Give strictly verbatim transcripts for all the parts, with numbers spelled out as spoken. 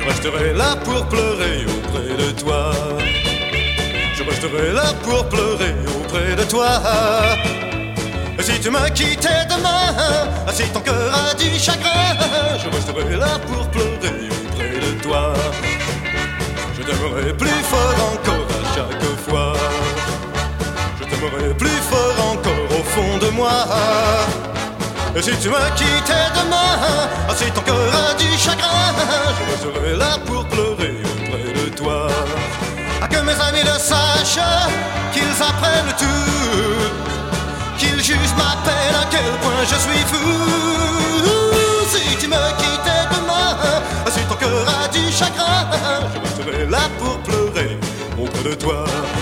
Je resterai là pour pleurer auprès de toi. Je resterai là pour pleurer auprès de toi. Si tu me quittais demain, si ton cœur a du chagrin, je resterai là pour pleurer auprès de toi. Je t'aimerai plus fort encore à chaque fois. Je t'aimerai plus fort encore au fond de moi. Et si tu me quittais demain, si ton cœur a du chagrin, je resterai là pour pleurer auprès de toi. À que mes amis le sachent, qu'ils apprennent tout, qu'ils jugent ma peine, à quel point je suis fou. Si tu me quittais demain, si ton cœur a du chagrin, je resterai là pour pleurer auprès de toi.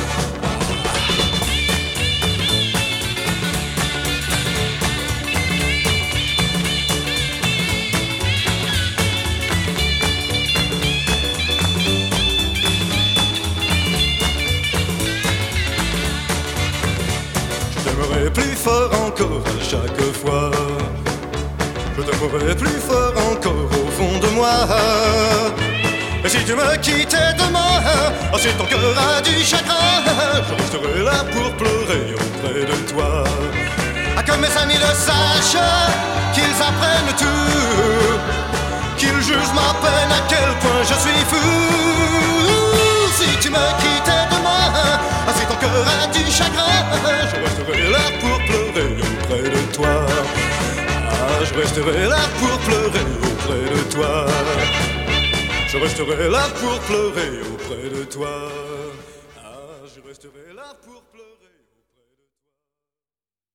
Je t'aimerai plus fort encore à chaque fois. Je t'aimerai plus fort encore au fond de moi. Et si tu me quittais demain, si ton cœur a du chagrin, je resterai là pour pleurer auprès de toi. À que mes amis le sachent, qu'ils apprennent tout, qu'ils jugent ma peine, à quel point je suis fou. Si tu me quittais demain, si ton cœur a du chagrin, je resterai là pour pleurer auprès de toi. Ah, je resterai là pour pleurer auprès de toi. Je resterai là pour pleurer auprès de toi. Ah, je resterai là pour